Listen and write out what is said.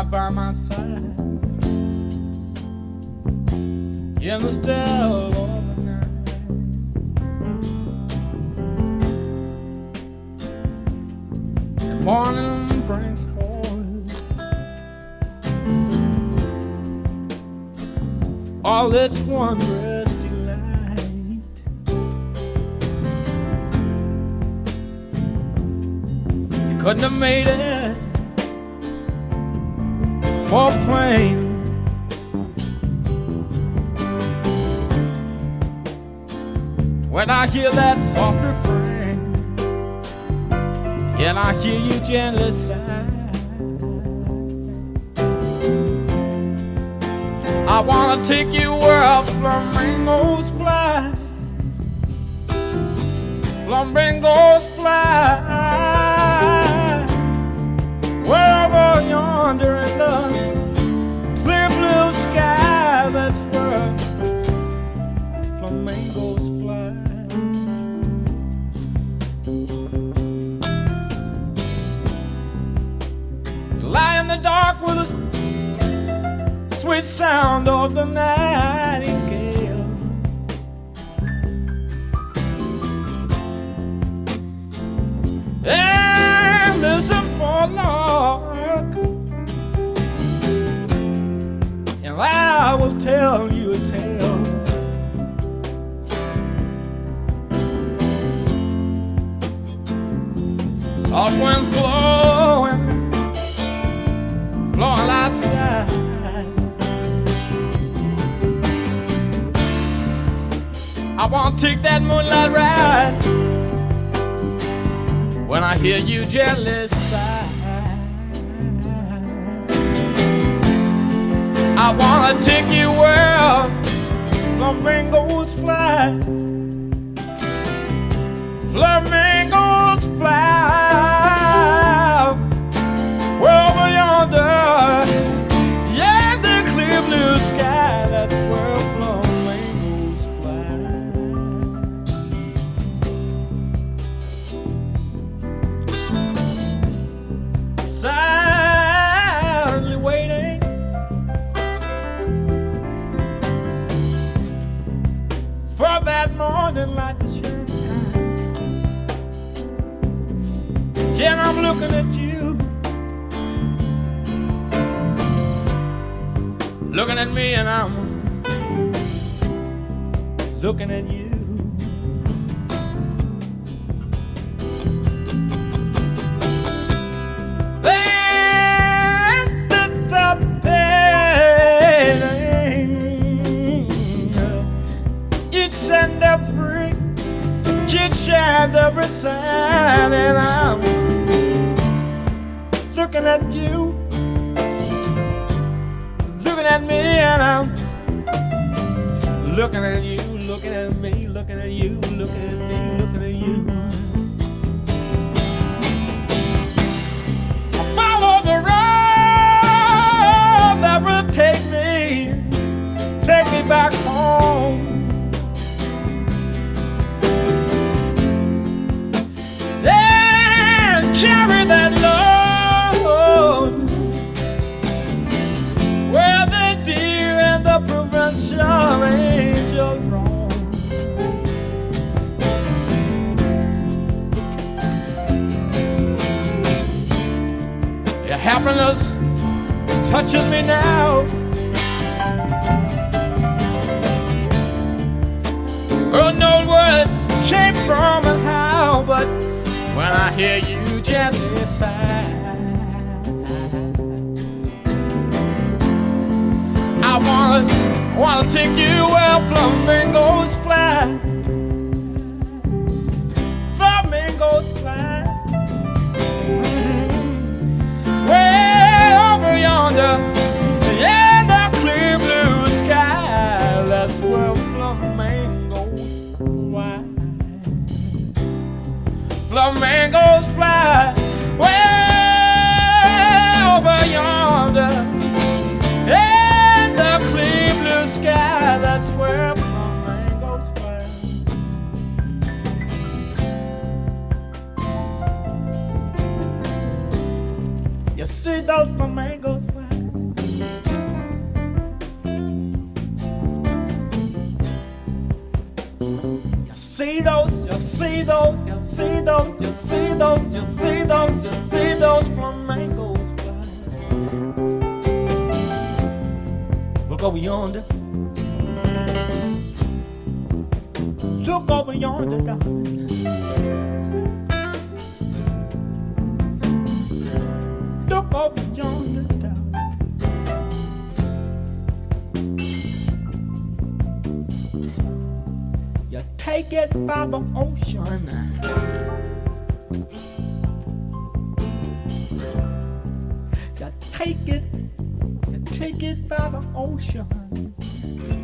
right by my side in the still of the night. The morning brings forth all its wondrous delight. You couldn't have made it more plain. When I hear that soft refrain, and I hear you gently sigh, I wanna take you where flamingos fly. Flamingos fly wherever yonder in the clear blue sky. That's where flamingos fly. Lie in the dark with the sweet sound of the nightingale. And listen for a lark, and I will tell you a tale. Soft winds blowing outside. I want to take that moonlight ride when I hear you gently sigh. I want to take you where flamingos fly. Flamingos fly wherever yonder, yeah, the clear blue sky. That's where flamingos fly. Silently waiting for that morning light to shine. Yeah, I'm looking at you, looking at me, and I'm looking at you. Each and every sign, and I'm looking at you, looking at me, and I'm looking at you, looking at me, looking at you, looking at me, looking at you. I follow the road that will take me back home. Carry that load where the deer and the provincial angels roam. Your happiness touches me now. Who knows where it came from and how, but when I hear you gently sigh, I wanna take you where flamingos fly. Flamingos fly way over yonder, yeah, the clear blue sky. That's where flamingos fly. Flamingos fly way over yonder in the clear blue sky. That's where flamingos fly. You see those flamingos fly. see those, you see those, you see those, you see those, you see those, you see those flamingos fly. Look over yonder. Look over yonder, darling. Look over yonder, darling. You take it by the ocean. You take it by the ocean.